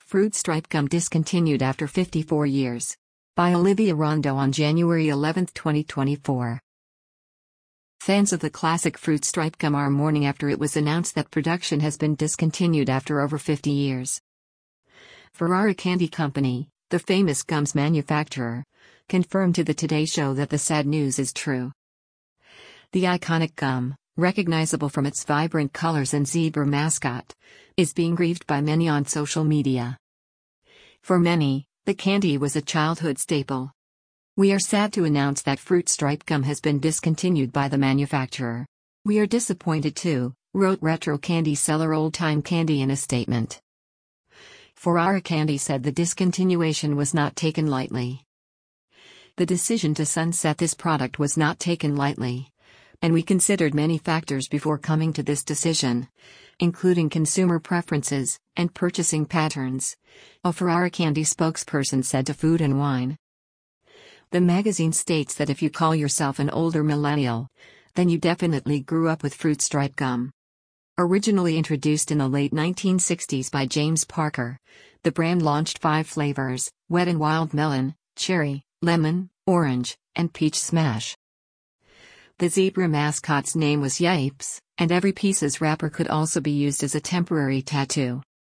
Fruit Stripe Gum discontinued after 54 years. By Olivia Rondo on January 11, 2024. Fans of the classic Fruit Stripe Gum are mourning after it was announced that production has been discontinued after over 50 years. Ferrara Candy Company, the famous gums manufacturer, confirmed to the Today Show that the sad news is true. The iconic gum, recognizable from its vibrant colors and zebra mascot, is being grieved by many on social media. For many, the candy was a childhood staple. We are sad to announce that Fruit Stripe Gum has been discontinued by the manufacturer. We are disappointed too, wrote retro candy seller Old Time Candy in a statement. Ferrara Candy said the discontinuation was not taken lightly. The decision to sunset this product was not taken lightly, and we considered many factors before coming to this decision, including consumer preferences and purchasing patterns, a Ferrara Candy spokesperson said to Food and Wine. The magazine states that if you call yourself an older millennial, then you definitely grew up with Fruit Stripe Gum. Originally introduced in the late 1960s by James Parker, the brand launched 5 flavors: wet and wild melon, cherry, lemon, orange, and peach smash. The zebra mascot's name was Yipes, and every piece's wrapper could also be used as a temporary tattoo.